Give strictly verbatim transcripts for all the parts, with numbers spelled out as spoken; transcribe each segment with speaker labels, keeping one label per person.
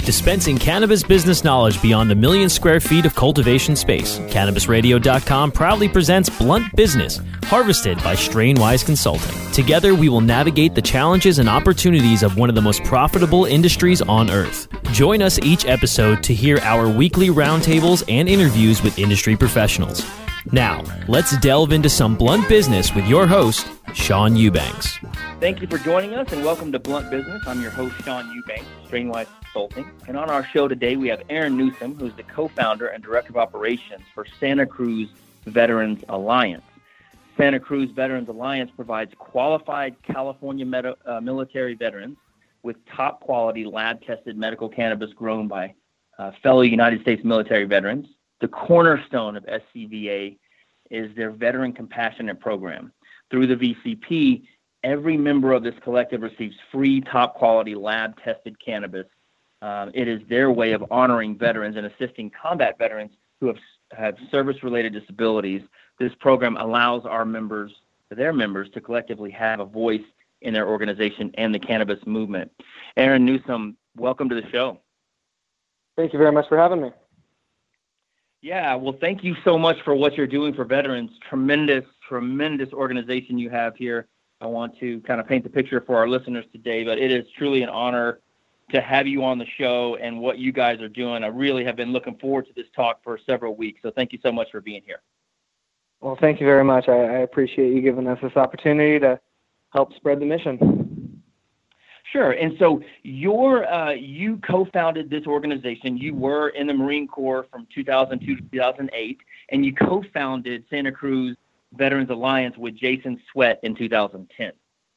Speaker 1: Dispensing cannabis business knowledge beyond a million square feet of cultivation space, Cannabis Radio dot com proudly presents Blunt Business, harvested by Strainwise Consulting. Together, we will navigate the challenges and opportunities of one of the most profitable industries on earth. Join us each episode to hear our weekly roundtables and interviews with industry professionals. Now, let's delve into some blunt business with your host, Sean Eubanks.
Speaker 2: Thank you for joining us, and welcome to Blunt Business. I'm your host, Sean Eubanks, Strainwise Consulting. And on our show today, we have Aaron Newsom, who's the co-founder and director of operations for Santa Cruz Veterans Alliance. Santa Cruz Veterans Alliance provides qualified California med- uh, military veterans with top-quality lab-tested medical cannabis grown by uh, fellow United States military veterans. The cornerstone of S C V A is their Veteran Compassionate Program. Through the V C P, every member of this collective receives free, top-quality, lab-tested cannabis. Um, it is their way of honoring veterans and assisting combat veterans who have, have service-related disabilities. This program allows our members, their members, to collectively have a voice in their organization and the cannabis movement. Aaron Newsom, welcome to the show.
Speaker 3: Thank you very much for having me.
Speaker 2: Yeah, well, thank you so much for what you're doing for veterans. Tremendous, tremendous organization you have here. I want to kind of paint the picture for our listeners today, but it is truly an honor to have you on the show and what you guys are doing. I really have been looking forward to this talk for several weeks, so thank you so much for being here.
Speaker 3: Well, thank you very much. I, I appreciate you giving us this opportunity to help spread the mission.
Speaker 2: Sure. And so you're, uh, you co-founded this organization. You were in the Marine Corps from two thousand two to two thousand eight, and you co-founded Santa Cruz Veterans Alliance with Jason Sweat in two thousand ten.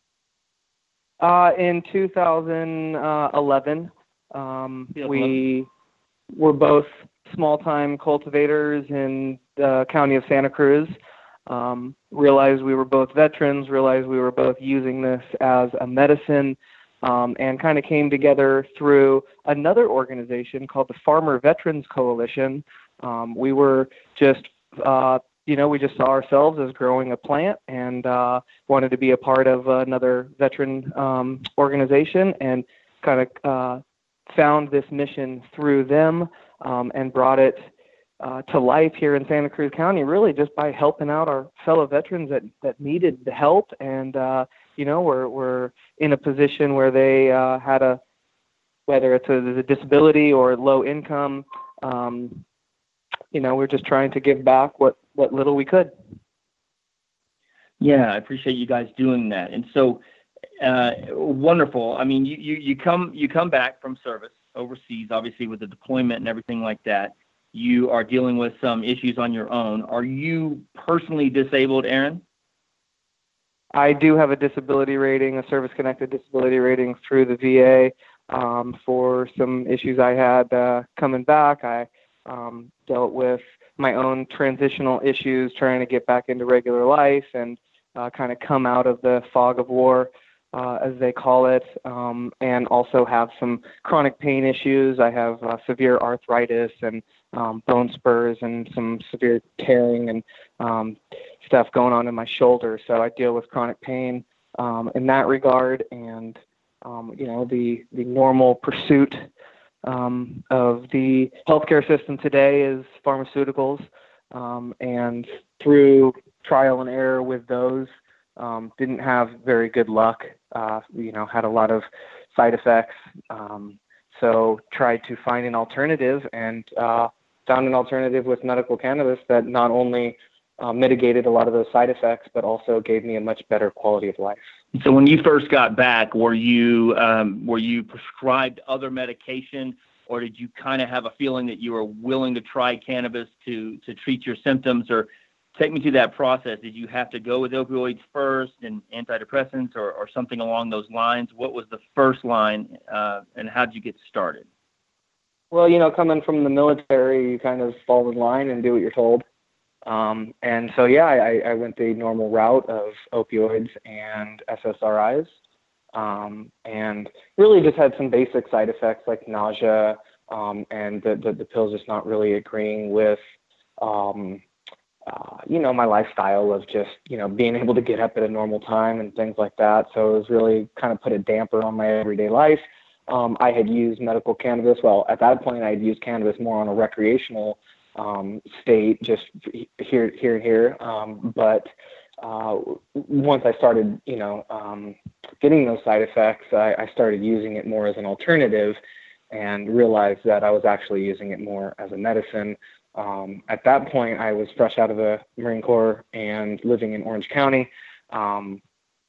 Speaker 3: Uh, in two thousand eleven, um, we were both small-time cultivators in the county of Santa Cruz. Um, realized we were both veterans, realized we were both using this as a medicine, um, and kind of came together through another organization called the Farmer Veterans Coalition. Um, we were just, uh, you know, we just saw ourselves as growing a plant and uh, wanted to be a part of another veteran um, organization, and kind of uh, found this mission through them um, and brought it uh, to life here in Santa Cruz County, really just by helping out our fellow veterans that, that needed the help. And, uh, you know, we're, we're in a position where they uh, had a, whether it's a, a disability or low income, um, you know, we're just trying to give back what, what little we could.
Speaker 2: Yeah, I appreciate you guys doing that. And so, uh, wonderful. I mean, you, you, you come you come back from service overseas, obviously with the deployment and everything like that. You are dealing with some issues on your own. Are you personally disabled, Aaron?
Speaker 3: I do have a disability rating, a service-connected disability rating through the V A um, for some issues I had uh, coming back. I um, dealt with my own transitional issues, trying to get back into regular life and uh, kind of come out of the fog of war, uh, as they call it, um, and also have some chronic pain issues. I have uh, severe arthritis and um, bone spurs and some severe tearing and um, stuff going on in my shoulder. So I deal with chronic pain um, in that regard, and um, you know, the the normal pursuit Um, of the healthcare system today is pharmaceuticals, um, and through trial and error with those, um, didn't have very good luck. Uh, you know, had a lot of side effects. Um, so tried to find an alternative, and uh, found an alternative with medical cannabis that not only uh, mitigated a lot of those side effects, but also gave me a much better quality of life.
Speaker 2: So when you first got back, were you um, were you prescribed other medication, or did you kind of have a feeling that you were willing to try cannabis to to treat your symptoms? Or take me through that process. Did you have to go with opioids first and antidepressants, or, or something along those lines? What was the first line, uh, and how did you get started?
Speaker 3: Well, you know, coming from the military, you kind of fall in line and do what you're told. Um, and so, yeah, I, I went the normal route of opioids and S S R Is, um, and really just had some basic side effects like nausea, um, and the, the, the pills just not really agreeing with, um, uh, you know, my lifestyle of just, you know, being able to get up at a normal time and things like that. So it was really kind of put a damper on my everyday life. um, I had used medical cannabis. Well, at that point, I had used cannabis more on a recreational um, state, just here, here, and here. Um, but uh, once I started, you know, um, getting those side effects, I, I started using it more as an alternative, and realized that I was actually using it more as a medicine. Um, at that point, I was fresh out of the Marine Corps and living in Orange County, um,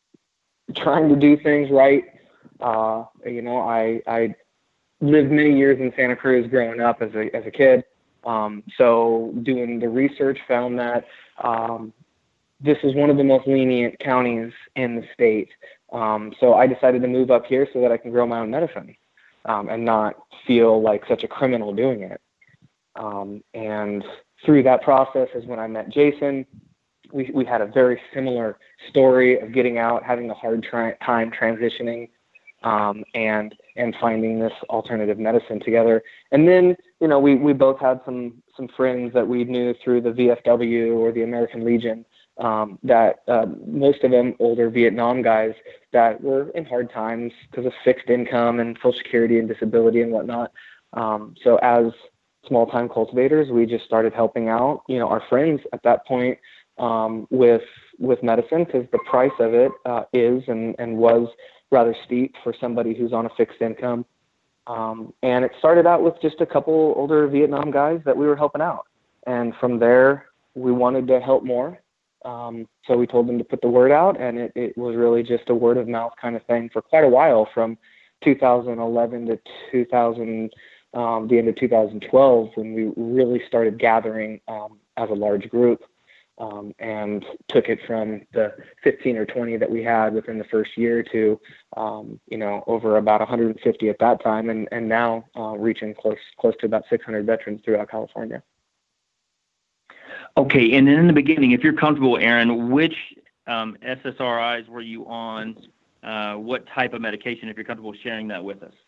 Speaker 3: trying to do things right. Uh, you know, I, I lived many years in Santa Cruz growing up as a, as a kid. Um, so doing the research found that um, this is one of the most lenient counties in the state. Um, so I decided to move up here so that I can grow my own medicine um, and not feel like such a criminal doing it. Um, and through that process is when I met Jason. We, we had a very similar story of getting out, having a hard tri- time transitioning, um, and and finding this alternative medicine together. And then, you know, we, we both had some some friends that we knew through the V F W or the American Legion, um, that uh, most of them older Vietnam guys that were in hard times because of fixed income and Social Security and disability and whatnot. Um, so as small-time cultivators, we just started helping out, you know, our friends at that point um, with with medicine, because the price of it uh, is and, and was rather steep for somebody who's on a fixed income. Um, and it started out with just a couple older Vietnam guys that we were helping out. And from there, we wanted to help more. Um, so we told them to put the word out, and it, it was really just a word of mouth kind of thing for quite a while, from two thousand eleven to two thousand, um, the end of two thousand twelve, when we really started gathering um, as a large group. Um, and took it from the fifteen or twenty that we had within the first year to, um, you know, over about one hundred fifty at that time, and, and now uh, reaching close close to about six hundred veterans throughout California.
Speaker 2: Okay, and then in the beginning, if you're comfortable, Aaron, which um, S S R Is were you on? Uh, what type of medication, if you're comfortable sharing that with us?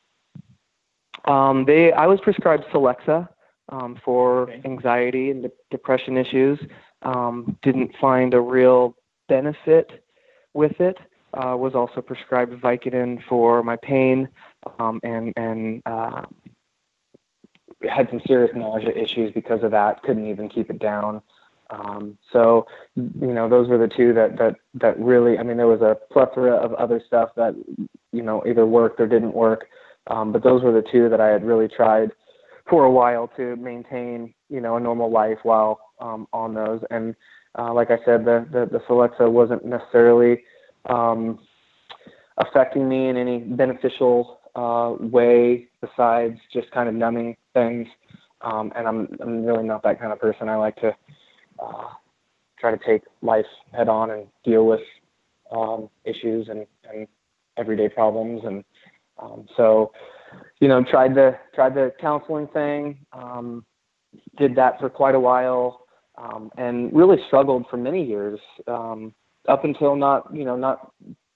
Speaker 3: Um, they, I was prescribed Celexa um, for
Speaker 2: Okay.
Speaker 3: anxiety and de- depression issues. Um, didn't find a real benefit with it. Uh, was also prescribed Vicodin for my pain, um, and and uh, had some serious nausea issues because of that. Couldn't even keep it down. Um, so, you know, those were the two that, that, that really, I mean, there was a plethora of other stuff that, you know, either worked or didn't work. Um, but those were the two that I had really tried for a while to maintain, you know, a normal life while um, on those. And uh, like I said, the, the, the Celexa wasn't necessarily um, affecting me in any beneficial uh, way besides just kind of numbing things. Um, and I'm, I'm really not that kind of person. I like to uh, try to take life head on and deal with um, issues and, and everyday problems. And um, so, you know, tried the tried the counseling thing, um, did that for quite a while, um, and really struggled for many years, um, up until not, you know, not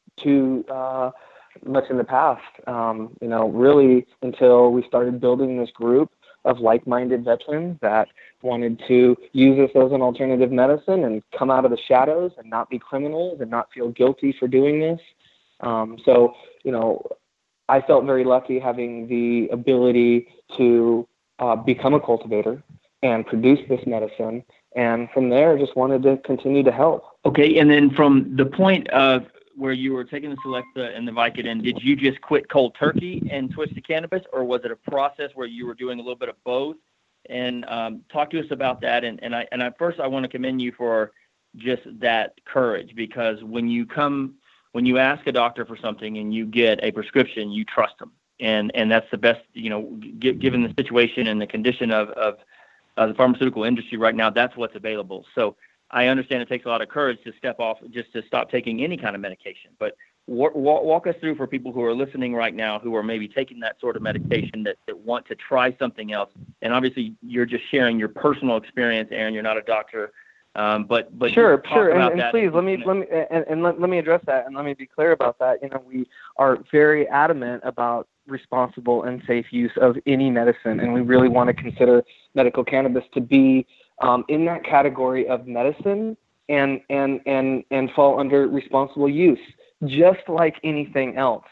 Speaker 3: too uh, much in the past. Um, you know, really until we started building this group of like-minded veterans that wanted to use this as an alternative medicine and come out of the shadows and not be criminals and not feel guilty for doing this. Um, so, you know, I felt very lucky having the ability to uh, become a cultivator and produce this medicine. And from there, just wanted to continue to help.
Speaker 2: Okay, and then from the point of where you were taking the Celexa and the Vicodin, did you just quit cold turkey and switch to cannabis, or was it a process where you were doing a little bit of both? And um, talk to us about that. And, and I and I, first, I want to commend you for just that courage, because when you come When you ask a doctor for something and you get a prescription, you trust them. And and that's the best, you know, g- given the situation and the condition of, of, of the pharmaceutical industry right now, that's what's available. So I understand it takes a lot of courage to step off, just to stop taking any kind of medication. But w- w- walk us through, for people who are listening right now who are maybe taking that sort of medication that, that want to try something else. And obviously you're just sharing your personal experience, Aaron. You're not a doctor. Um, but but
Speaker 3: sure, sure, and, and please
Speaker 2: and,
Speaker 3: let me let me and, and let, let me address that, and let me be clear about that. You know, we are very adamant about responsible and safe use of any medicine, and we really want to consider medical cannabis to be um, in that category of medicine and and and and fall under responsible use, just like anything else.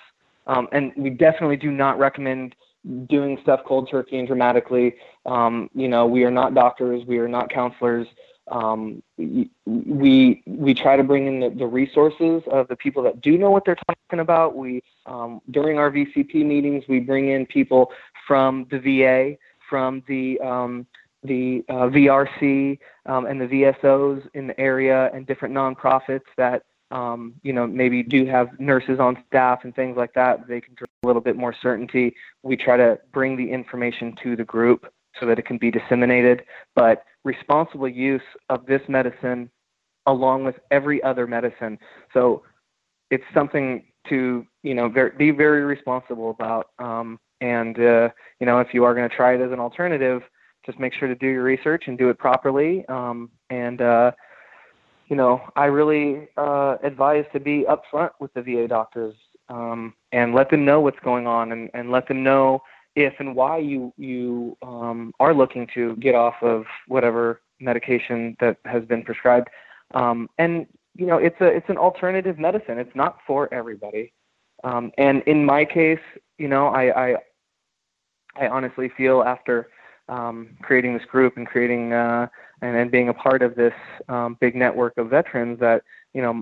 Speaker 3: Um, and we definitely do not recommend doing stuff cold turkey and dramatically. Um, you know, we are not doctors. We are not counselors. Um, we we try to bring in the, the resources of the people that do know what they're talking about. We um, during our V C P meetings, we bring in people from the V A, from the um, the uh, V R C, um, and the V S Os in the area, and different nonprofits that um, you know maybe do have nurses on staff and things like that. They can bring a little bit more certainty. We try to bring the information to the group so that it can be disseminated, but responsible use of this medicine along with every other medicine. So it's something to, you know, very, be very responsible about. Um, and, uh, you know, if you are going to try it as an alternative, just make sure to do your research and do it properly. Um, and, uh, you know, I really uh, advise to be upfront with the V A doctors um, and let them know what's going on, and, and let them know if and why you you um, are looking to get off of whatever medication that has been prescribed. Um, and you know, it's a it's an alternative medicine. It's not for everybody. Um, and in my case, you know, I I, I honestly feel after um, creating this group and creating uh, and then being a part of this um, big network of veterans that, you know,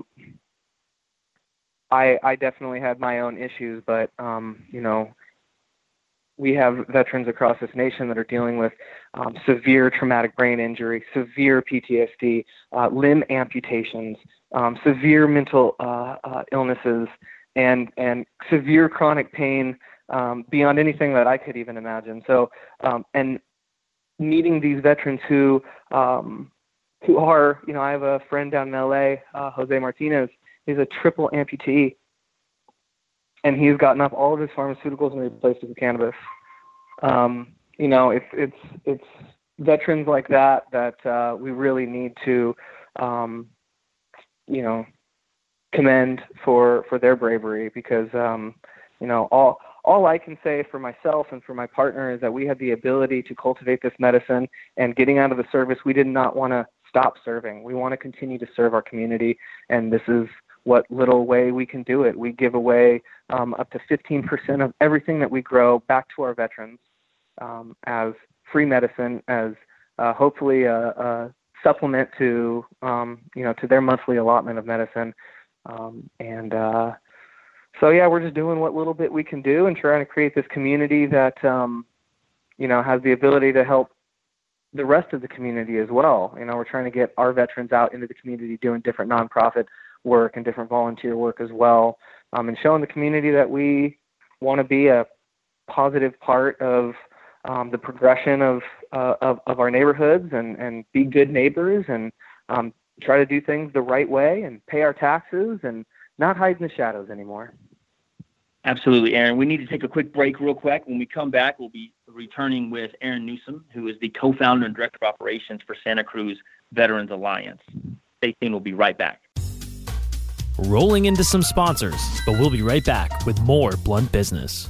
Speaker 3: I I definitely had my own issues, but um, you know. We have veterans across this nation that are dealing with um, severe traumatic brain injury, severe P T S D, uh, limb amputations, um, severe mental uh, uh, illnesses, and and severe chronic pain um, beyond anything that I could even imagine. So, um, and meeting these veterans who um, who are, you know, I have a friend down in L A, uh, Jose Martinez. He's a triple amputee. And he's gotten off all of his pharmaceuticals and replaced it with cannabis. Um, you know, it's it's it's veterans like that that uh, we really need to, um, you know, commend for, for their bravery, because um, you know all all I can say for myself and for my partner is that we had the ability to cultivate this medicine, and getting out of the service, we did not want to stop serving. We want to continue to serve our community, and this is what little way we can do it. We give away um, up to fifteen percent of everything that we grow back to our veterans um, as free medicine, as uh, hopefully a, a supplement to um, you know to their monthly allotment of medicine. Um, and uh, so yeah, we're just doing what little bit we can do and trying to create this community that um, you know has the ability to help the rest of the community as well. You know, we're trying to get our veterans out into the community doing different nonprofit work and different volunteer work as well, um, and showing the community that we want to be a positive part of um, the progression of, uh, of of our neighborhoods, and, and be good neighbors, and um, try to do things the right way, and pay our taxes, and not hide in the shadows anymore.
Speaker 2: Absolutely, Aaron. We need to take a quick break real quick. When we come back, we'll be returning with Aaron Newsom, who is the co-founder and director of operations for Santa Cruz Veterans Alliance. Stay tuned. We'll be right back.
Speaker 1: Rolling into some sponsors, but we'll be right back with more Blunt Business.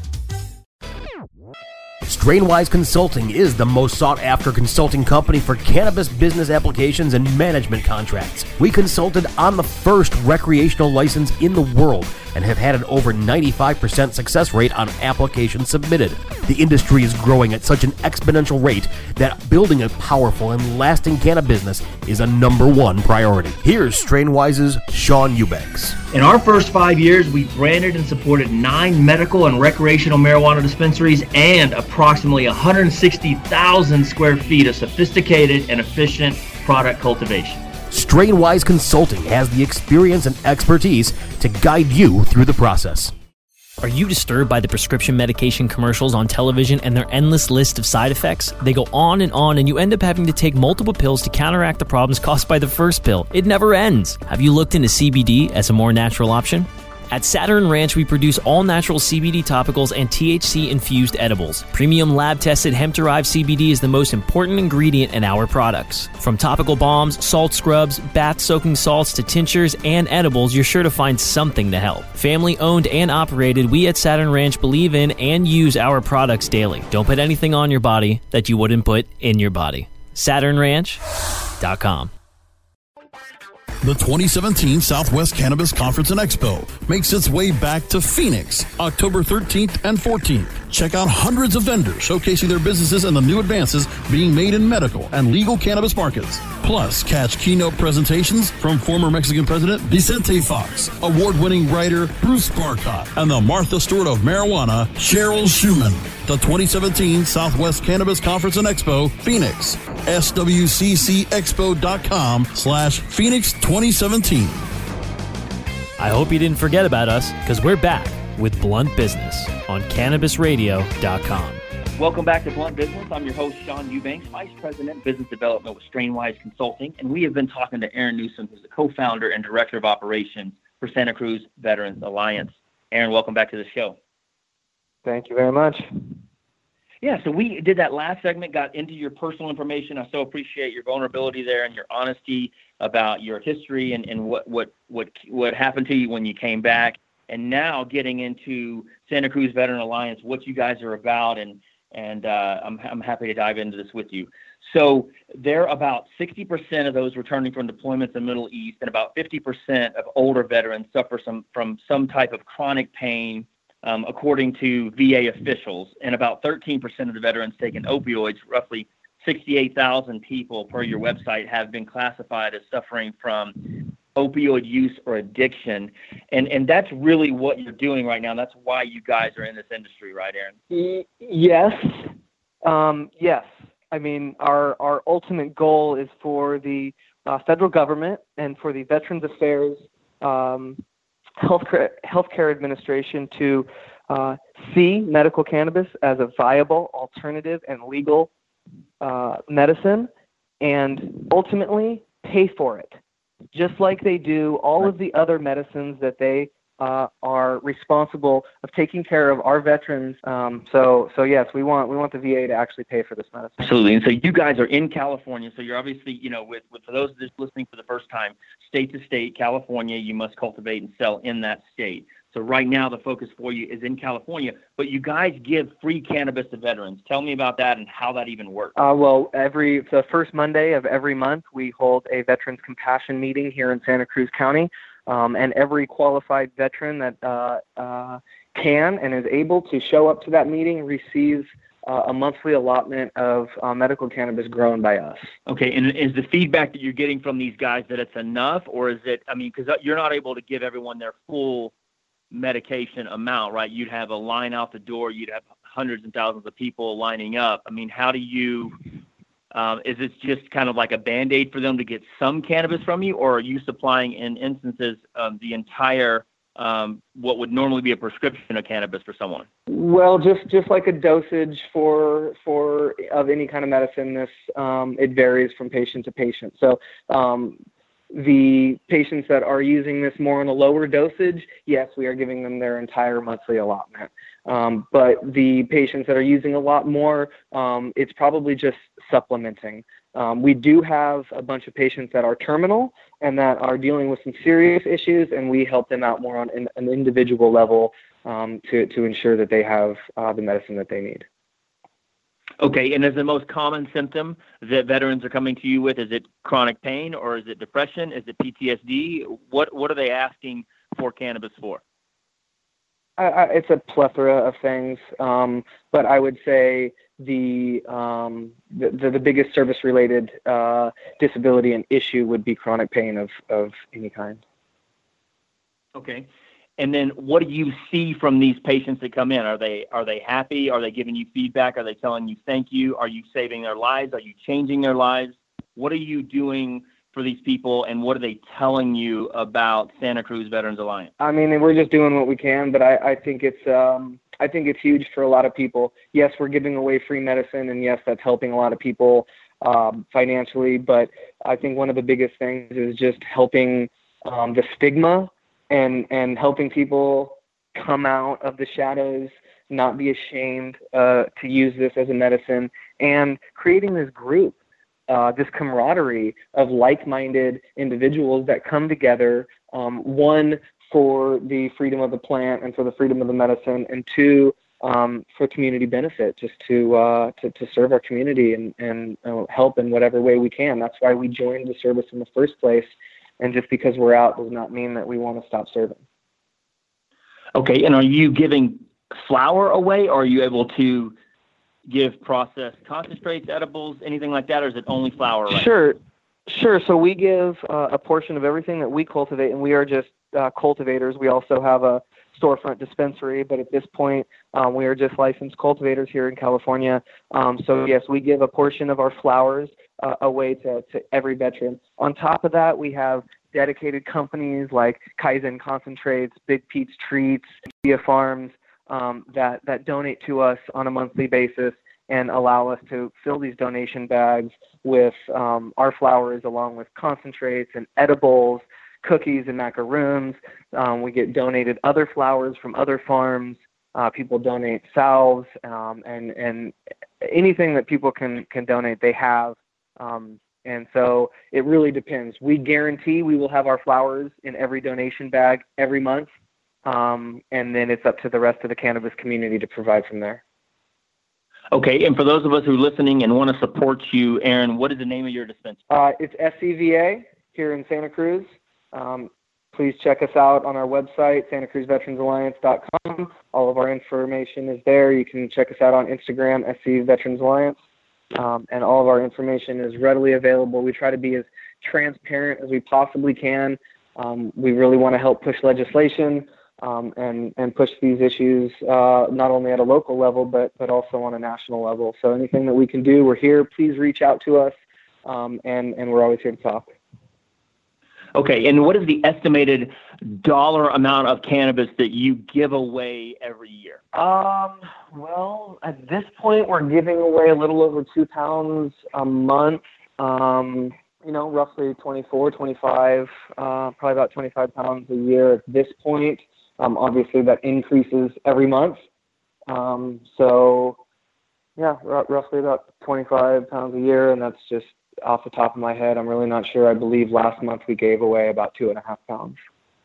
Speaker 4: Strainwise Consulting is the most sought-after consulting company for cannabis business applications and management contracts. We consulted on the first recreational license in the world and have had an over ninety-five percent success rate on applications submitted. The industry is growing at such an exponential rate that building a powerful and lasting cannabis business is a number one priority. Here's Strainwise's Sean Eubanks.
Speaker 5: In our first five years, we branded and supported nine medical and recreational marijuana dispensaries and approximately one hundred sixty thousand square feet of sophisticated and efficient product cultivation.
Speaker 4: Strainwise Consulting has the experience and expertise to guide you through the process.
Speaker 1: Are you disturbed by the prescription medication commercials on television and their endless list of side effects? They go on and on, and you end up having to take multiple pills to counteract the problems caused by the first pill. It never ends. Have you looked into C B D as a more natural option? At Saturn Ranch, we produce all-natural C B D topicals and T H C-infused edibles. Premium lab-tested hemp-derived C B D is the most important ingredient in our products. From topical balms, salt scrubs, bath-soaking salts to tinctures and edibles, you're sure to find something to help. Family-owned and operated, we at Saturn Ranch believe in and use our products daily. Don't put anything on your body that you wouldn't put in your body. Saturn Ranch dot com.
Speaker 6: The twenty seventeen Southwest Cannabis Conference and Expo makes its way back to Phoenix, October thirteenth and fourteenth. Check out hundreds of vendors showcasing their businesses and the new advances being made in medical and legal cannabis markets. Plus, catch keynote presentations from former Mexican President Vicente Fox, award-winning writer Bruce Barcott, and the Martha Stewart of marijuana, Cheryl Schumann. The twenty seventeen Southwest Cannabis Conference and Expo, Phoenix. S W C C expo dot com slash Phoenix twenty seventeen.
Speaker 1: I hope you didn't forget about us, because we're back with Blunt Business on cannabis radio dot com.
Speaker 2: Welcome back to Blunt Business. I'm your host, Sean Eubanks, Vice President, Business Development with Strainwise Consulting, and we have been talking to Aaron Newsom, who's the co-founder and Director of Operations for Santa Cruz Veterans Alliance. Aaron, welcome back to the show.
Speaker 3: Thank you very much.
Speaker 2: Yeah, so we did that last segment, got into your personal information. I so appreciate your vulnerability there and your honesty about your history and, and what, what, what, what happened to you when you came back. And now getting into Santa Cruz Veteran Alliance, what you guys are about, and and uh, I'm I'm happy to dive into this with you. So there are about sixty percent of those returning from deployments in the Middle East, and about fifty percent of older veterans suffer some from some type of chronic pain, um, according to V A officials. And about thirteen percent of the veterans taking opioids, roughly sixty-eight thousand people per your website, have been classified as suffering from opioid use or addiction. And and that's really what you're doing right now. That's why you guys are in this industry, right, Aaron?
Speaker 3: Yes. Um, yes. I mean, our, our ultimate goal is for the uh, federal government and for the Veterans Affairs um, Healthcare, Healthcare Administration to uh, see medical cannabis as a viable alternative and legal uh, medicine, and ultimately pay for it, just like they do all of the other medicines that they uh, are responsible of taking care of our veterans. Um, so, so yes, we want we want the V A to actually pay for this medicine.
Speaker 2: Absolutely. And so you guys are in California. So you're obviously, you know, with, with for those just listening for the first time, state to state, California, you must cultivate and sell in that state. So right now the focus for you is in California, but you guys give free cannabis to veterans. Tell me about that and how that even works.
Speaker 3: Uh, well, every the first Monday of every month, we hold a Veterans Compassion meeting here in Santa Cruz County, um, and every qualified veteran that uh, uh, can and is able to show up to that meeting receives uh, a monthly allotment of uh, medical cannabis grown by us.
Speaker 2: Okay, and is the feedback that you're getting from these guys that it's enough, or is it, I mean, because you're not able to give everyone their full medication amount, right? You'd have a line out the door. You'd have hundreds and thousands of people lining up. I mean, how do you, um, is it just kind of like a Band-Aid for them to get some cannabis from you, or are you supplying in instances um, the entire, um, what would normally be a prescription of cannabis for someone?
Speaker 3: Well, just, just like a dosage for, for of any kind of medicine, this, um, it varies from patient to patient. So, um, the patients that are using this more on a lower dosage, yes, we are giving them their entire monthly allotment. Um, but the patients that are using a lot more, um, it's probably just supplementing. Um, we do have a bunch of patients that are terminal and that are dealing with some serious issues, and we help them out more on an, an individual level um, to, to ensure that they have uh, the medicine that they need.
Speaker 2: Okay, and is the most common symptom that veterans are coming to you with, is it chronic pain, or is it depression? Is it P T S D? What what are they asking for cannabis for?
Speaker 3: I, I, it's a plethora of things, um, but I would say the um, the, the, the biggest service-related uh, disability and issue would be chronic pain of, of any kind.
Speaker 2: Okay. And then what do you see from these patients that come in? Are they are they happy? Are they giving you feedback? Are they telling you thank you? Are you saving their lives? Are you changing their lives? What are you doing for these people, and what are they telling you about Santa Cruz Veterans Alliance?
Speaker 3: I mean, we're just doing what we can, but I, I think it's um, I think it's huge for a lot of people. Yes, we're giving away free medicine, and yes, that's helping a lot of people um, financially. But I think one of the biggest things is just helping um, the stigma and and helping people come out of the shadows, not be ashamed uh, to use this as a medicine, and creating this group, uh, this camaraderie of like-minded individuals that come together, um, one, for the freedom of the plant and for the freedom of the medicine, and two, um, for community benefit, just to, uh, to to serve our community and, and uh, help in whatever way we can. That's why we joined the service in the first place. And just because we're out does not mean that we want to stop serving.
Speaker 2: Okay, and are you giving flower away, or are you able to give processed concentrates, edibles, anything like that, or is it only flower? Right?
Speaker 3: Sure, sure. So we give uh, a portion of everything that we cultivate, and we are just uh, cultivators. We also have a storefront dispensary, but at this point, um, we are just licensed cultivators here in California. Um, so yes, we give a portion of our flowers uh, away to, to every veteran. On top of that, we have dedicated companies like Kaizen Concentrates, Big Pete's Treats, Via Farms um, that, that donate to us on a monthly basis and allow us to fill these donation bags with um, our flowers along with concentrates and edibles, cookies and macaroons. Um, we get donated other flowers from other farms. Uh, people donate salves um, and, and anything that people can, can donate, they have. Um, and so it really depends. We guarantee we will have our flowers in every donation bag every month. Um, and then it's up to the rest of the cannabis community to provide from there.
Speaker 2: Okay, and for those of us who are listening and want to support you, Aaron, what is the name of your dispensary?
Speaker 3: Uh, it's S C V A here in Santa Cruz. Um, please check us out on our website, Santa Cruz Veterans Alliance dot com. All of our information is there. You can check us out on Instagram, S C Veterans Alliance, um, and all of our information is readily available. We try to be as transparent as we possibly can. Um, we really want to help push legislation um, and, and push these issues uh, not only at a local level, but, but also on a national level. So anything that we can do, we're here. Please reach out to us, um, and, and we're always here to talk.
Speaker 2: Okay, and what is the estimated dollar amount of cannabis that you give away every year?
Speaker 3: Um, well, at this point, we're giving away a little over two pounds a month. Um, you know, roughly twenty-four, twenty-five, uh, probably about twenty-five pounds a year at this point. Um, obviously, that increases every month. Um, so, yeah, r- roughly about twenty-five pounds a year, and that's just off the top of my head. I'm really not sure. I believe last month we gave away about two and a half pounds.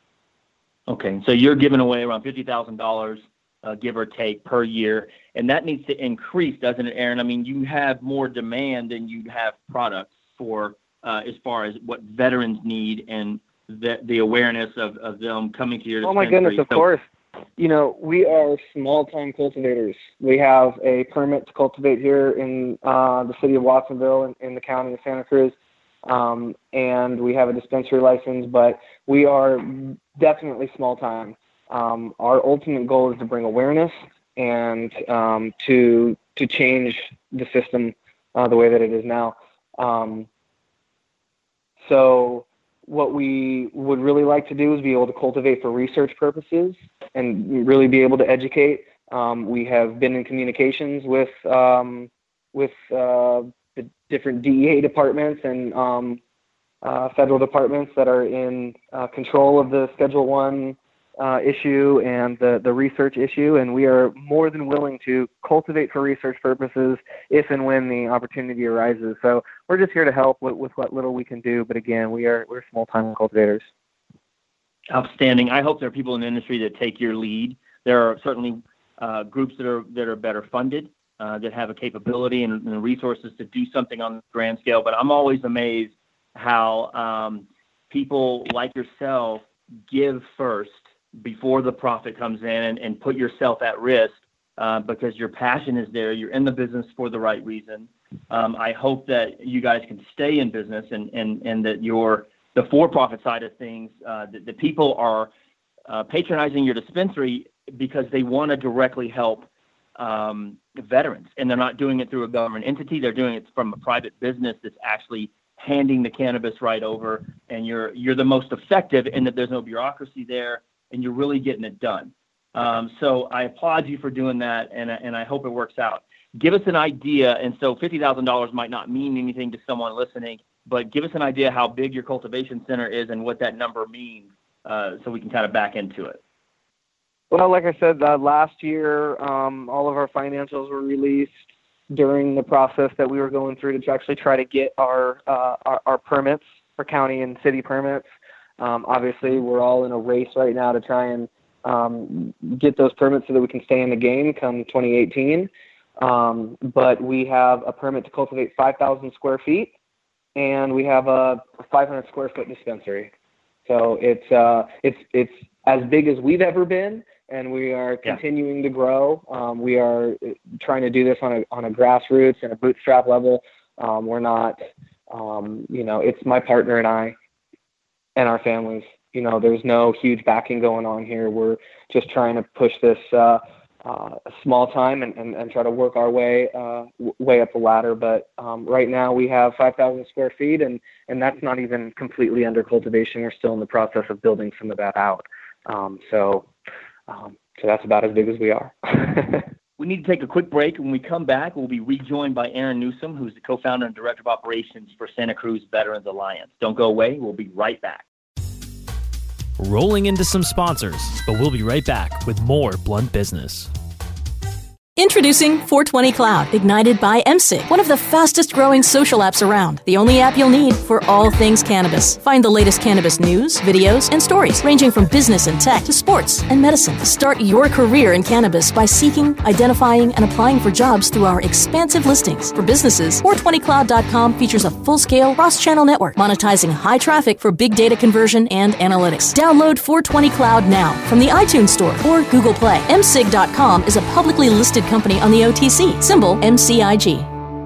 Speaker 2: Okay, so you're giving away around fifty thousand dollars, uh, give or take, per year, and that needs to increase, doesn't it, Aaron? I mean, you have more demand than you have products for uh, as far as what veterans need and the, the awareness of, of them coming to your dispensary.
Speaker 3: Oh, my goodness, of so, course. You know, we are small-time cultivators. We have a permit to cultivate here in uh, the city of Watsonville in, in the county of Santa Cruz, um, and we have a dispensary license, but we are definitely small-time. Um, our ultimate goal is to bring awareness and um, to to change the system uh, the way that it is now. Um, so what we would really like to do is be able to cultivate for research purposes and really be able to educate. Um, we have been in communications with um, with uh, the different D E A departments and um, uh, federal departments that are in uh, control of the Schedule One uh, issue and the, the research issue, and we are more than willing to cultivate for research purposes if and when the opportunity arises. So we're just here to help with, with what little we can do, but again, we are we're small-time cultivators.
Speaker 2: Outstanding. I hope there are people in the industry that take your lead. There are certainly uh, groups that are that are better funded, uh, that have a capability and, and resources to do something on the grand scale. But I'm always amazed how um, people like yourself give first before the profit comes in and, and put yourself at risk uh, because your passion is there. You're in the business for the right reason. Um, I hope that you guys can stay in business and, and, and that your the for-profit side of things, uh, the, the people are uh, patronizing your dispensary because they want to directly help um, veterans, and they're not doing it through a government entity. They're doing it from a private business that's actually handing the cannabis right over, and you're you're the most effective in that there's no bureaucracy there, and you're really getting it done. Um, so I applaud you for doing that, and and I hope it works out. Give us an idea, and so fifty thousand dollars might not mean anything to someone listening, but give us an idea how big your cultivation center is and what that number means, uh, so we can kind of back into it.
Speaker 3: Well, like I said, uh, last year, um, all of our financials were released during the process that we were going through to actually try to get our uh, our, our permits for county and city permits. Um, obviously, we're all in a race right now to try and um, get those permits so that we can stay in the game come twenty eighteen. Um, but we have a permit to cultivate five thousand square feet, and we have a five hundred square foot dispensary. So it's uh, it's it's as big as we've ever been, and we are continuing yeah. to grow. Um, we are trying to do this on a on a grassroots and a bootstrap level. Um, we're not, um, you know, it's my partner and I and our families. You know, there's no huge backing going on here. We're just trying to push this uh, uh, small time and, and, and try to work our way uh, w- way up the ladder. But um, right now we have five thousand square feet, and, and that's not even completely under cultivation. We're still in the process of building some of that out. Um, so, um, so that's about as big as we are.
Speaker 2: We need to take a quick break. When we come back, we'll be rejoined by Aaron Newsome, who's the co-founder and director of operations for Santa Cruz Veterans Alliance. Don't go away. We'll be right back.
Speaker 1: Rolling into some sponsors, but we'll be right back with more Blunt Business.
Speaker 7: Introducing four twenty Cloud, ignited by M S I G, one of the fastest growing social apps around. The only app you'll need for all things cannabis. Find the latest cannabis news, videos, and stories, ranging from business and tech to sports and medicine. Start your career in cannabis by seeking, identifying, and applying for jobs through our expansive listings. For businesses, four twenty cloud dot com features a full-scale cross-channel network, monetizing high traffic for big data conversion and analytics. Download four twenty Cloud now from the iTunes Store or Google Play. M S I G dot com is a publicly listed company on the O T C, symbol M C I G.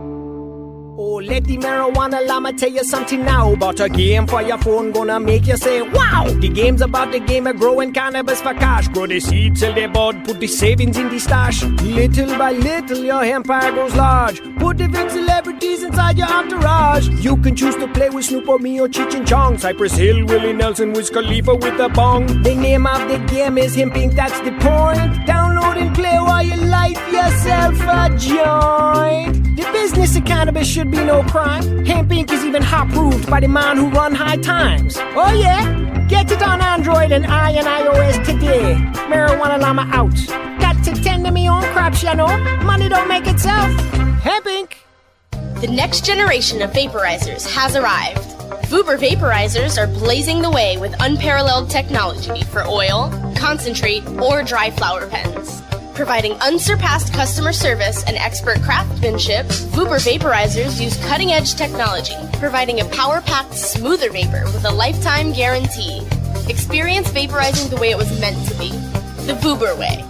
Speaker 8: Oh, let the marijuana llama tell you something now about a game for your phone gonna make you say, wow! The game's about the game of growing cannabis for cash. Grow the seed, sell the bud, put the savings in the stash. Little by little, your empire grows large. Put the big celebrities inside your entourage. You can choose to play with Snoop or me or Cheech and Chong, Cypress Hill, Willie Nelson, Wiz Khalifa with a bong. The name of the game is Hemp Incorporated, that's the point. Download and play while you light yourself a joint. The business of cannabis should be no crime. Hemp Incorporated is even hot-proofed by the man who run High Times. Oh yeah? Get it on Android and I and iOS today. Marijuana Llama out. Got to tend to me own crops, you know. Money don't make itself. Hemp Incorporated.
Speaker 9: The next generation of vaporizers has arrived. Vuber vaporizers are blazing the way with unparalleled technology for oil, concentrate, or dry flower pens. Providing unsurpassed customer service and expert craftsmanship, Vuber vaporizers use cutting-edge technology, providing a power-packed, smoother vapor with a lifetime guarantee. Experience vaporizing the way it was meant to be. The Vuber way.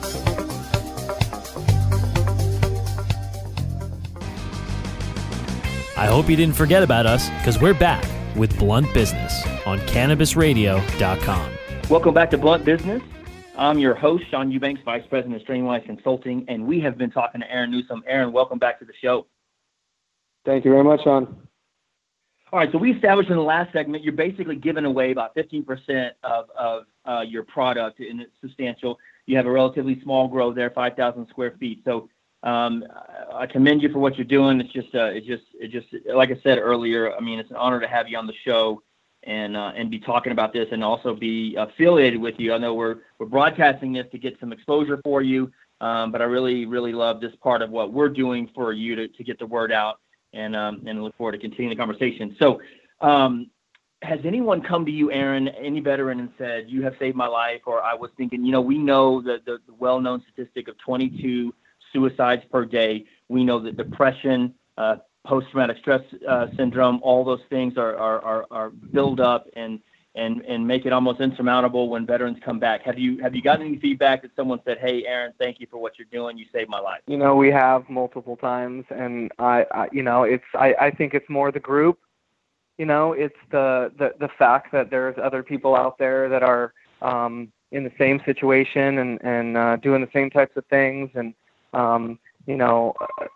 Speaker 1: I hope you didn't forget about us, because we're back with Blunt Business on Cannabis Radio dot com.
Speaker 2: Welcome back to Blunt Business. I'm your host, Sean Eubanks, Vice President of Strainwise Consulting, and we have been talking to Aaron Newsome. Aaron, welcome back to the show.
Speaker 3: Thank you very much, Sean.
Speaker 2: All right, so we established in the last segment, you're basically giving away about fifteen percent of, of uh, your product, and it's substantial. You have a relatively small grow there, five thousand square feet. So um, I commend you for what you're doing. It's just, uh, it just, it just, like I said earlier, I mean, it's an honor to have you on the show and uh, and be talking about this, and also be affiliated with you. I know we're we're broadcasting this to get some exposure for you, um, but I really, really love this part of what we're doing for you to, to get the word out, and um, and look forward to continuing the conversation. So um, has anyone come to you, Aaron, any veteran, and said, you have saved my life, or I was thinking, you know, we know the, the, the well-known statistic of twenty-two suicides per day. We know that depression, uh, post-traumatic stress uh, syndrome, all those things are are, are, are build up and, and and make it almost insurmountable when veterans come back. Have you have you gotten any feedback that someone said, hey, Aaron, thank you for what you're doing. You saved my life?
Speaker 3: You know, we have multiple times, and I, I you know, it's I, I think it's more the group. You know, it's the, the, the fact that there's other people out there that are um, in the same situation and, and uh, doing the same types of things. And, um, you know,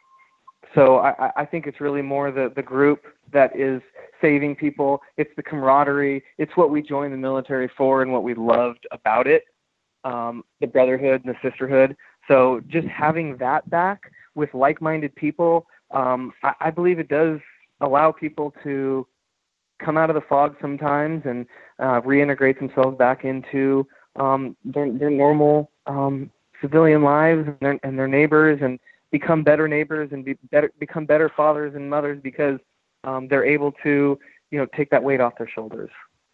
Speaker 3: so I, I think it's really more the, the group that is saving people. It's the camaraderie. It's what we joined the military for and what we loved about it, um, the brotherhood and the sisterhood. So just having that back with like-minded people, um, I, I believe it does allow people to come out of the fog sometimes and uh, reintegrate themselves back into um, their, their normal um, civilian lives and their, and their neighbors, and become better neighbors and be better, become better fathers and mothers, because um, they're able to, you know, take that weight off their shoulders.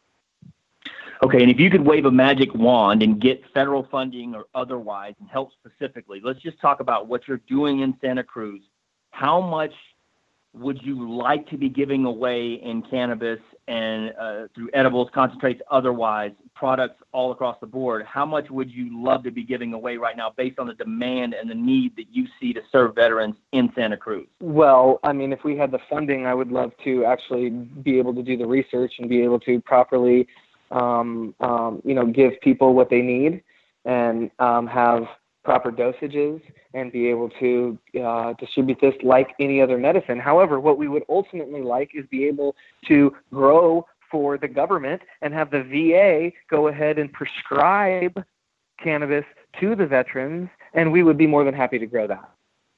Speaker 2: Okay, and if you could wave a magic wand and get federal funding or otherwise and help specifically, let's just talk about what you're doing in Santa Cruz. How much would you like to be giving away in cannabis and uh, through edibles, concentrates, otherwise, products all across the board? How much would you love to be giving away right now based on the demand and the need that you see to serve veterans in Santa Cruz?
Speaker 3: Well, I mean, if we had the funding, I would love to actually be able to do the research and be able to properly, um, um, you know, give people what they need and um, have proper dosages and be able to uh, distribute this like any other medicine. However, what we would ultimately like is be able to grow for the government and have the V A go ahead and prescribe cannabis to the veterans, and we would be more than happy to grow that.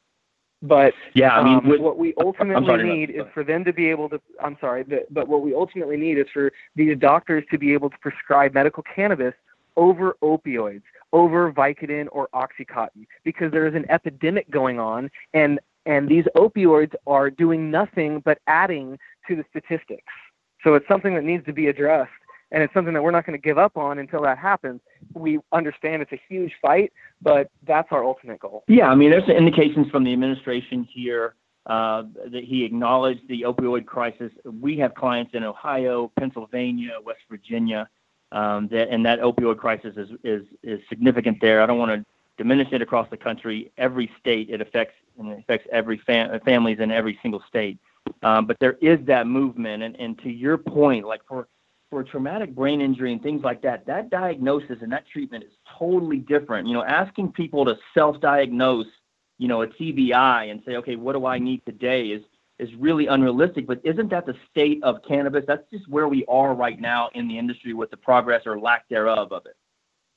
Speaker 3: But
Speaker 2: yeah, I mean,
Speaker 3: um,
Speaker 2: with,
Speaker 3: what we ultimately
Speaker 2: sorry,
Speaker 3: need is for them to be able to, I'm sorry, but, but what we ultimately need is for these doctors to be able to prescribe medical cannabis over opioids, over Vicodin or Oxycontin, because there is an epidemic going on, and, and these opioids are doing nothing but adding to the statistics. So it's something that needs to be addressed, and it's something that we're not going to give up on until that happens. We understand it's a huge fight, but that's our ultimate goal.
Speaker 2: Yeah, I mean, there's indications from the administration here uh, that he acknowledged the opioid crisis. We have clients in Ohio, Pennsylvania, West Virginia, um, that and that opioid crisis is, is, is significant there. I don't want to diminish it across the country. Every state it affects, and it affects every fam- families in every single state. Um, but there is that movement, and, and to your point, like for for traumatic brain injury and things like that, that diagnosis and that treatment is totally different. You know, asking people to self-diagnose, you know, a T B I and say, okay, what do I need today is is really unrealistic. But isn't that the state of cannabis? That's just where we are right now in the industry with the progress or lack thereof of it.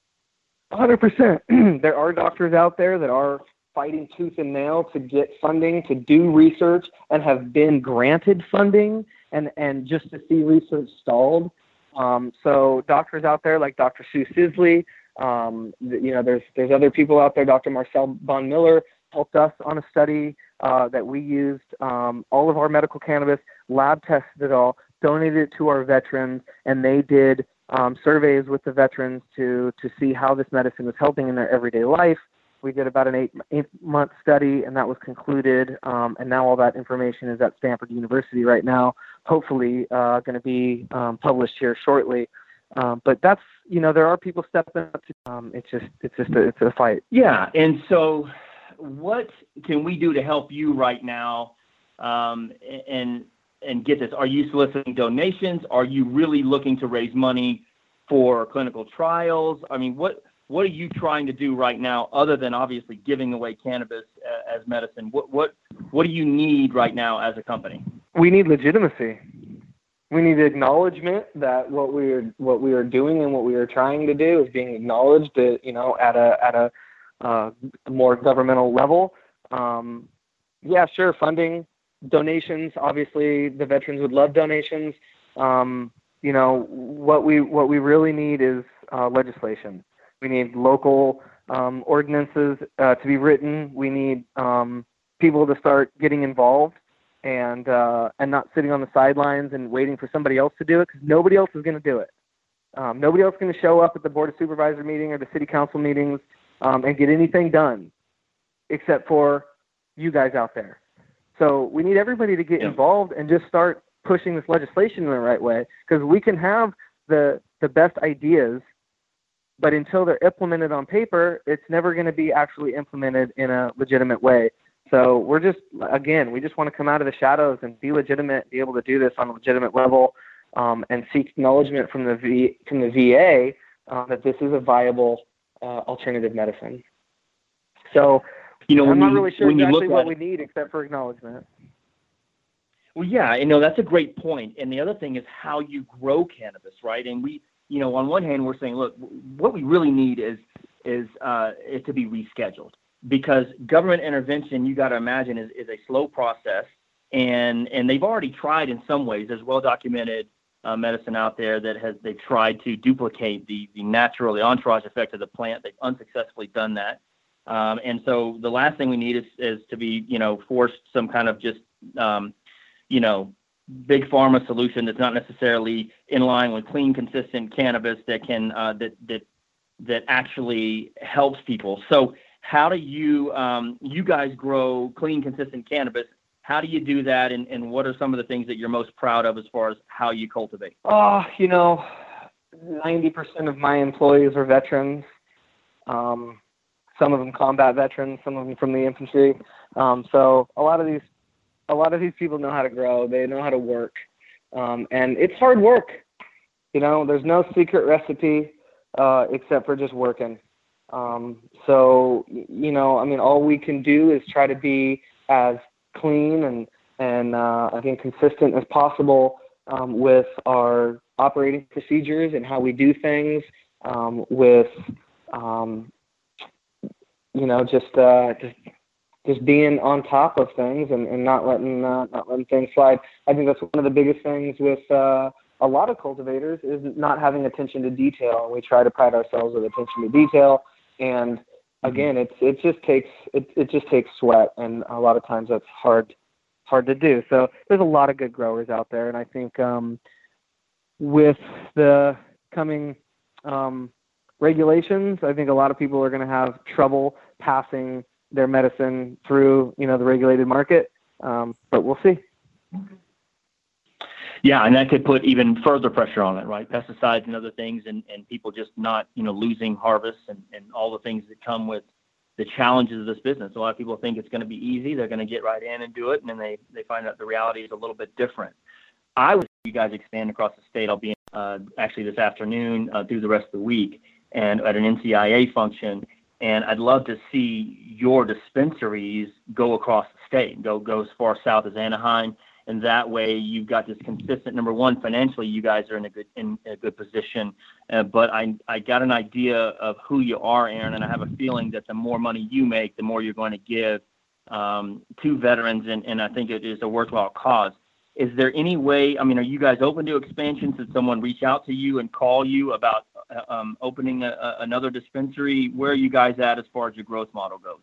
Speaker 3: one hundred percent. There are doctors out there that are fighting tooth and nail to get funding to do research and have been granted funding and, and just to see research stalled. Um, so doctors out there like Doctor Sue Sisley, um, you know, there's there's other people out there. Doctor Marcel Von Miller helped us on a study uh, that we used um, all of our medical cannabis, lab tested it all, donated it to our veterans, and they did um, surveys with the veterans to to see how this medicine was helping in their everyday life. We did about an eight, eight month study, and that was concluded. Um, and now all that information is at Stanford University right now, hopefully uh, going to be um, published here shortly. Um, but that's, you know, there are people stepping up to, um, it's just, it's just a, it's a fight.
Speaker 2: Yeah. And so what can we do to help you right now? Um, and, and get this, are you soliciting donations? Are you really looking to raise money for clinical trials? I mean, what, What are you trying to do right now, other than obviously giving away cannabis uh, as medicine? What what what do you need right now as a company?
Speaker 3: We need legitimacy. We need acknowledgement that what we are what we are doing and what we are trying to do is being acknowledged at, you know, at a at a uh, more governmental level. Um, yeah, sure, funding, donations. Obviously, the veterans would love donations. Um, you know, what we what we really need is uh, legislation. We need local um, ordinances uh, to be written. We need um, people to start getting involved and uh, and not sitting on the sidelines and waiting for somebody else to do it, because nobody else is going to do it. Um, nobody else is going to show up at the Board of Supervisor meeting or the City Council meetings um, and get anything done except for you guys out there. So we need everybody to get yeah. involved and just start pushing this legislation in the right way, because we can have the the best ideas, but until they're implemented on paper, it's never going to be actually implemented in a legitimate way. So we're just, again, we just want to come out of the shadows and be legitimate, be able to do this on a legitimate level, um, and seek acknowledgement from the v, from the V A uh, that this is a viable uh, alternative medicine. So
Speaker 2: you know,
Speaker 3: I'm not
Speaker 2: you,
Speaker 3: really sure exactly what
Speaker 2: it,
Speaker 3: we need except for acknowledgement.
Speaker 2: Well, yeah, you know, that's a great point. And the other thing is how you grow cannabis, right? And we, you know, on one hand, we're saying, look, what we really need is is uh, it to be rescheduled, because government intervention, you got to imagine, is, is a slow process, and and they've already tried in some ways. There's well documented uh, medicine out there that has they've tried to duplicate the the natural, the entourage effect of the plant. They've unsuccessfully done that, um, and so the last thing we need is is to be, you know, forced some kind of just um, you know. big pharma solution that's not necessarily in line with clean, consistent cannabis that can uh, that that that actually helps people. So, how do you um, you guys grow clean, consistent cannabis? How do you do that, and, and what are some of the things that you're most proud of as far as how you cultivate?
Speaker 3: Oh, you know, ninety percent of my employees are veterans. Um, some of them combat veterans, some of them from the infantry. Um, so a lot of these, a lot of these people know how to grow. They know how to work, um, and it's hard work. You know, there's no secret recipe uh, except for just working. Um, so, you know, I mean, all we can do is try to be as clean and, and uh, again, consistent as possible um, with our operating procedures and how we do things, um, with, um, you know, just, uh, just, just being on top of things and, and not letting, uh, not letting things slide. I think that's one of the biggest things with, uh, a lot of cultivators is not having attention to detail. And we try to pride ourselves with attention to detail. And again, it's, it just takes, it, it just takes sweat. And a lot of times that's hard, hard to do. So there's a lot of good growers out there. And I think, um, with the coming, um, regulations, I think a lot of people are going to have trouble passing their medicine through, you know, the regulated market. Um, but we'll see.
Speaker 2: Yeah, and that could put even further pressure on it, right? Pesticides and other things, and, and people just not, you know, losing harvests and, and all the things that come with the challenges of this business. A lot of people think it's going to be easy. They're going to get right in and do it, and then they, they find out the reality is a little bit different. I would see you guys expand across the state. I'll be in, uh, actually this afternoon uh, through the rest of the week and at an N C I A function, and I'd love to see your dispensaries go across the state, go, go as far south as Anaheim. And that way, you've got this consistent. Number one, financially, you guys are in a good in a good position. Uh, but I I got an idea of who you are, Aaron, and I have a feeling that the more money you make, the more you're going to give um, to veterans, and, and I think it is a worthwhile cause. Is there any way? I mean, are you guys open to expansion? Did someone reach out to you and call you about uh, um, opening a, a, another dispensary? Where are you guys at as far as your growth model goes?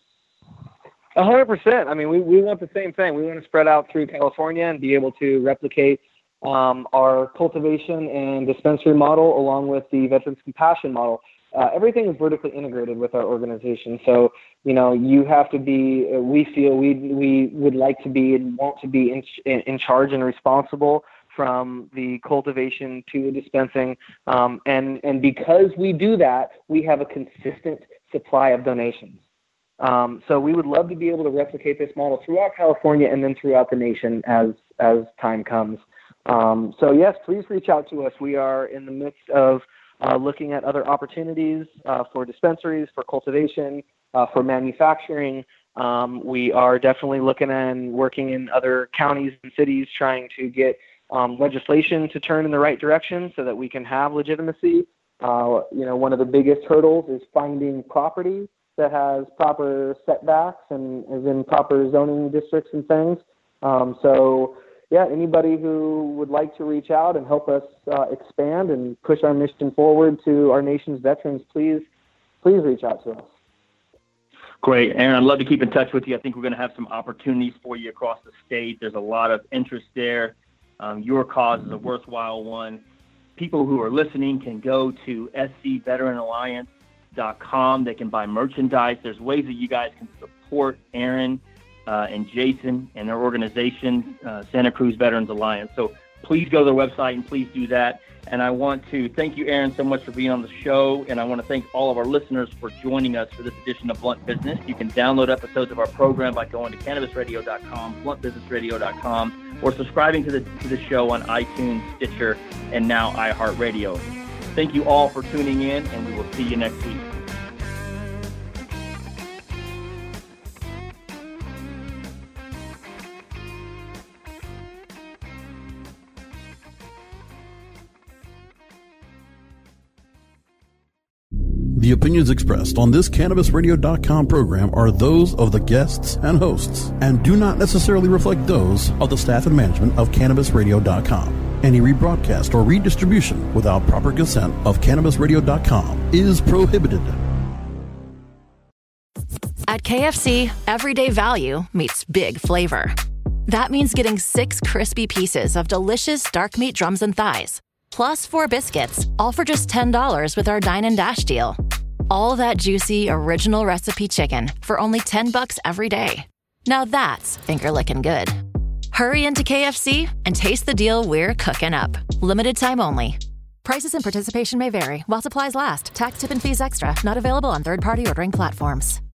Speaker 3: A hundred percent. I mean, we, we want the same thing. We want to spread out through California and be able to replicate um, our cultivation and dispensary model along with the Veterans Compassion model. Uh, everything is vertically integrated with our organization. So, you know, you have to be, uh, we feel we we would like to be and want to be in, in, in charge and responsible from the cultivation to the dispensing. Um, and, and because we do that, we have a consistent supply of donations. Um, so we would love to be able to replicate this model throughout California and then throughout the nation as as time comes. Um, so yes, please reach out to us. We are in the midst of uh, looking at other opportunities uh, for dispensaries, for cultivation, uh, for manufacturing. Um, we are definitely looking and working in other counties and cities trying to get um, legislation to turn in the right direction so that we can have legitimacy. Uh, you know, one of the biggest hurdles is finding property that has proper setbacks and is in proper zoning districts and things. Um, so, yeah, anybody who would like to reach out and help us uh, expand and push our mission forward to our nation's veterans, please, please reach out to us.
Speaker 2: Great. Aaron, I'd love to keep in touch with you. I think we're going to have some opportunities for you across the state. There's a lot of interest there. Um, your cause is a worthwhile one. People who are listening can go to S C Veteran Alliance dot com. They can buy merchandise. There's ways that you guys can support Aaron uh, and Jason and their organization, uh, Santa Cruz Veterans Alliance. So please go to their website and please do that. And I want to thank you, Aaron, so much for being on the show. And I want to thank all of our listeners for joining us for this edition of Blunt Business. You can download episodes of our program by going to Cannabis Radio dot com, Blunt Business Radio dot com, or subscribing to the, to the show on iTunes, Stitcher, and now iHeartRadio. Thank you all for tuning in, and we will see you next week.
Speaker 6: The opinions expressed on this Cannabis Radio dot com program are those of the guests and hosts and do not necessarily reflect those of the staff and management of Cannabis Radio dot com. Any rebroadcast or redistribution without proper consent of Cannabis Radio dot com is prohibited.
Speaker 7: At K F C, everyday value meets big flavor. That means getting six crispy pieces of delicious dark meat drums and thighs, plus four biscuits, all for just ten dollars with our Dine and Dash deal. All that juicy, original recipe chicken for only ten bucks every day. Now that's finger licking good.
Speaker 10: Hurry into K F C and taste the deal we're cooking up. Limited time only.
Speaker 11: Prices and participation may vary while supplies last. Tax, tip, and fees extra. Not available on third-party ordering platforms.